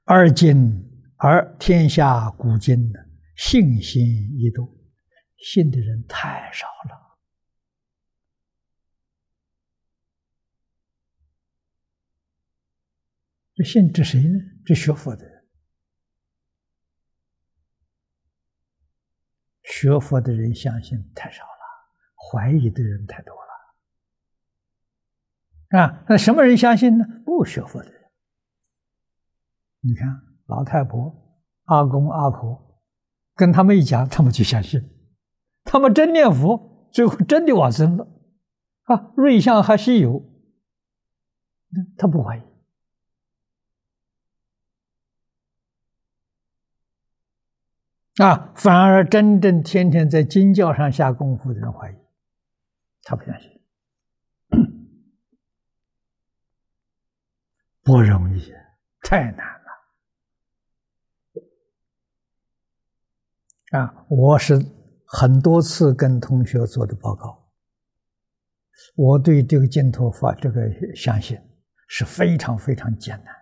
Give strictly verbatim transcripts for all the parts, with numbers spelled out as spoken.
而今而天下古今呢，信心易多，信的人太少了。这信指谁呢？指学佛的人。学佛的人相信太少了，怀疑的人太多了。啊，那什么人相信呢？不学佛的人。你看老太婆、阿公、阿婆，跟他们一讲，他们就相信，他们真念佛，最后真的往生了。啊，瑞相还稀有，他不怀疑。啊，反而真正天天在经教上下功夫的人怀疑，他不相信。不容易，太难了。啊，我是很多次跟同学做的报告，我对这个净土法这个相信是非常非常艰难。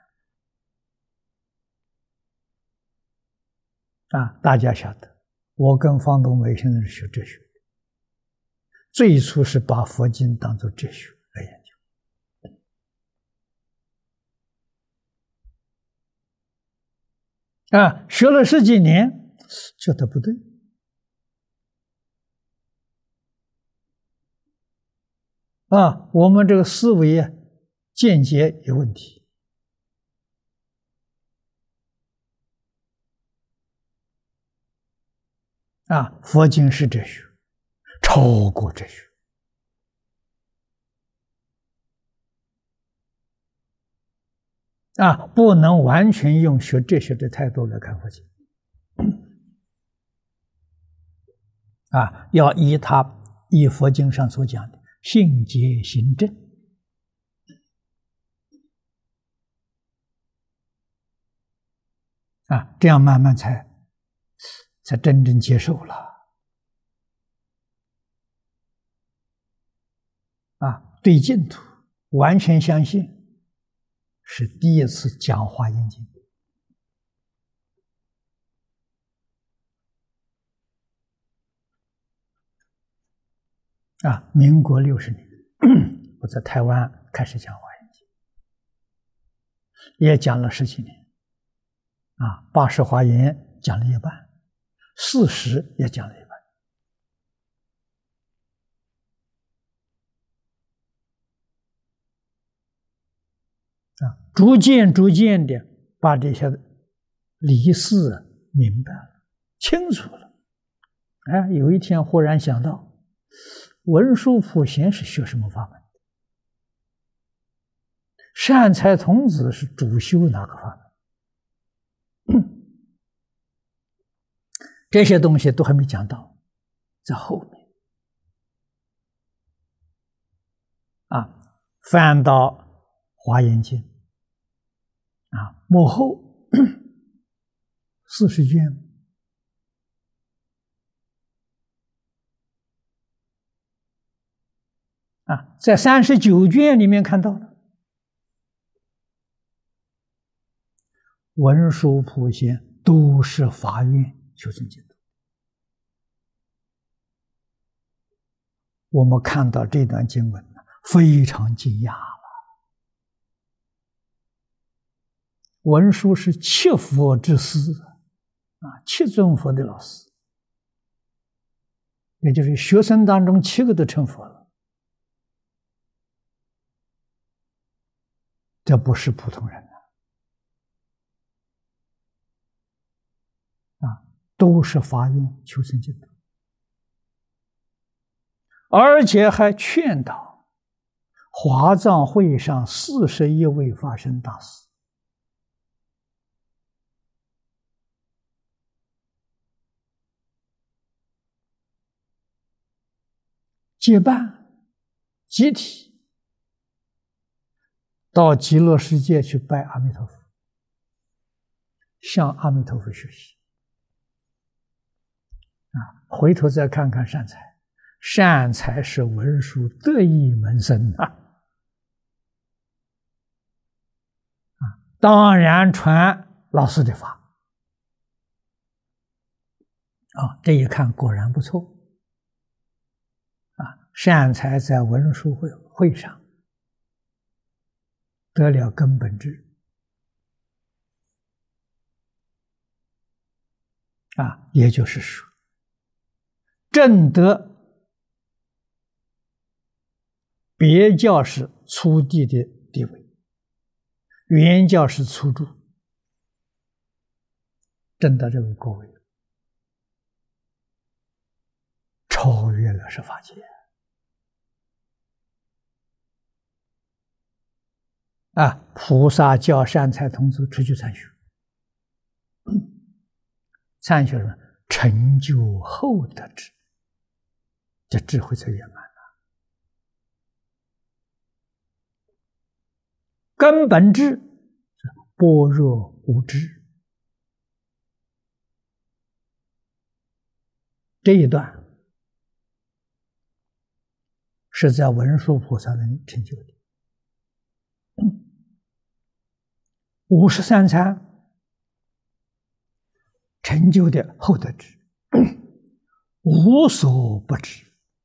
啊，大家晓得，我跟方东梅先生是学哲学的，最初是把佛经当作哲学来研究。啊，学了十几年，觉得不对。啊，我们这个思维啊，见解有问题。啊，佛经是哲学，超过哲学。啊，不能完全用学哲学的态度来看佛经。啊，要依他依佛经上所讲的信解行证。啊，这样慢慢才才真正接受了。啊，对净土完全相信。是第一次讲《华严经》啊，民国六十年，我在台湾开始讲《华严经》，也讲了十几年，啊，八十华严讲了一半，四十也讲了一半。啊，逐渐逐渐的把这些理事明白了，清楚了。哎，有一天忽然想到，文殊普贤是学什么法门？善财童子是主修哪个法门？这些东西都还没讲到，在后面。啊，翻到华严经啊，幕后四十卷啊，在三十九卷里面看到了文殊普贤都是发愿求生净土。我们看到这段经文非常惊讶了。文殊是七佛之师啊，七尊佛的老师，也就是学生当中七个都成佛了，这不是普通人啊！啊，都是发愿求生净土，而且还劝导华藏会上四十一位法身大师。结伴集体到极乐世界去拜阿弥陀佛，向阿弥陀佛学习。啊，回头再看看善财，善财是文殊得意门生啊！啊，当然传老师的法啊，这一看果然不错啊！善财在文殊会会上得了根本智啊，也就是说，正得别教是初地的地位，原教是初住，正得这个果位，超越了十法界啊！菩萨教善财童子出去参学，参学什么？成就后得智，这智慧才圆满了。根本智是般若无知，这一段是在文殊菩萨能成就的。五十三参成就的后得智，无所不知，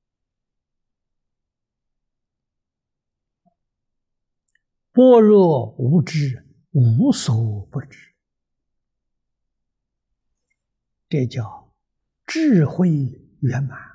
般若无知，无所不知，这叫智慧圆满。